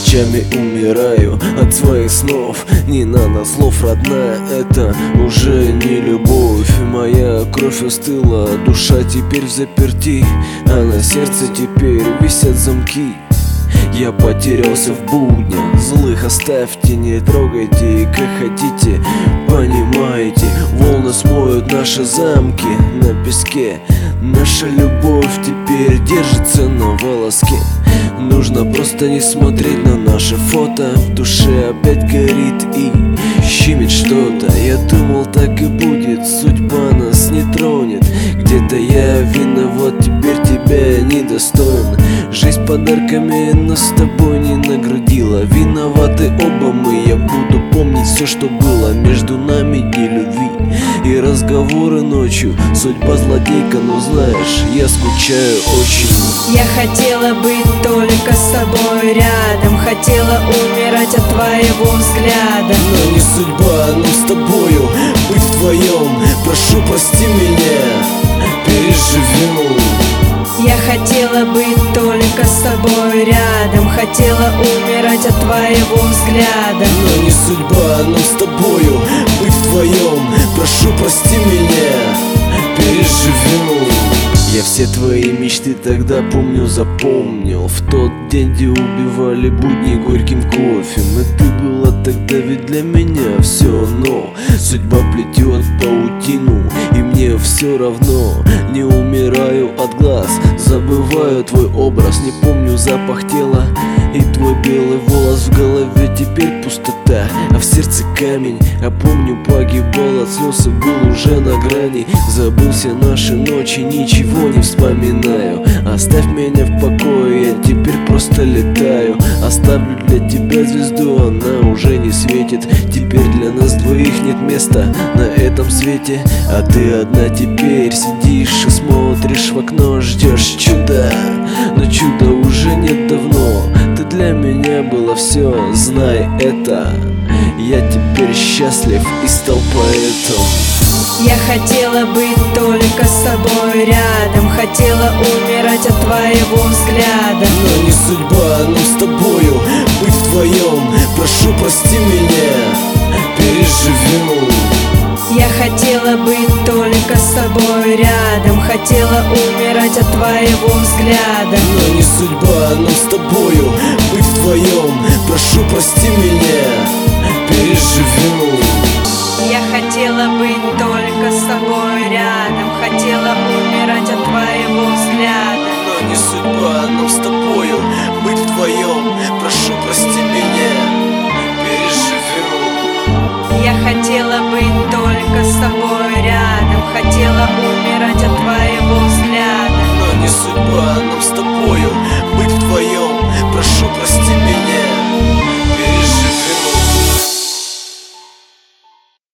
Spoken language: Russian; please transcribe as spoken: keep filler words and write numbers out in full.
Ночами умираю от своих снов. Не надо слов, родная, это уже не любовь. Моя кровь остыла, душа теперь в заперти, а на сердце теперь висят замки. Я потерялся в буднях злых, оставьте, не трогайте, как хотите, понимаете. Волны смоют наши замки на песке. Наша любовь теперь держится на волоске. Нужно просто не смотреть на наши фото. В душе опять горит и щемит что-то. Я думал, так и будет, судьба нас не тронет. Где-то я виноват, теперь тебя недостоин. Жизнь подарками нас с тобой не наградила. Виноваты оба мы, я буду помнить все, что было между нами, дни любви и разговоры ночью. Судьба злодейка, но знаешь, я скучаю очень. Я хотела быть только с тобой рядом, хотела умирать от твоего взгляда. Но не судьба, но с тобою быть вдвоем. Прошу, прости меня, переживем. Я хотела быть только с тобой рядом, хотела умирать от твоего взгляда. Но не судьба, но с тобою быть вдвоем. Прошу, прости меня, переживем. Я все твои мечты тогда, помню, запомнил. В тот день, где убивали будни горьким кофе. И ты была тогда ведь для меня все. Но судьба плетет паутину, и мне все равно. Не умираю от глаз, забываю твой образ. Не помню запах тела и твой белый волос. В голове теперь пустота, а в сердце камень. А помню, погибал от слез и был уже на грани. Забыл все наши ночи, ничего не вспоминаю. Оставь меня в покое, я теперь просто летаю. Оставлю для тебя звезду, она уже не светит. Теперь для нас двоих нет места на этом свете. А ты одна теперь сидишь и смотришь в окно, ждешь чуда. Но чуда уже нет давно. Ты для меня была все, знай это. Я теперь счастлив и стал поэтом. Я хотела быть только с тобой рядом, хотела умирать от твоего взгляда. Но не судьба, но с тобою быть вдвоем. Прошу, прости меня, переживем. Я хотела быть только с тобой рядом, хотела умирать от твоего взгляда. Но не судьба, но с тобою быть вдвоем. Прошу, прости меня, переживем. Я хотела быть только с тобой рядом, хотела умирать от твоего взгляда. Но не судьба, но с тобою быть вдвоем. Прошу, прости меня, переживем. Я хотела быть только с тобой рядом, хотела умирать от твоего взгляда. Но не судьба, но с тобою быть вдвоем.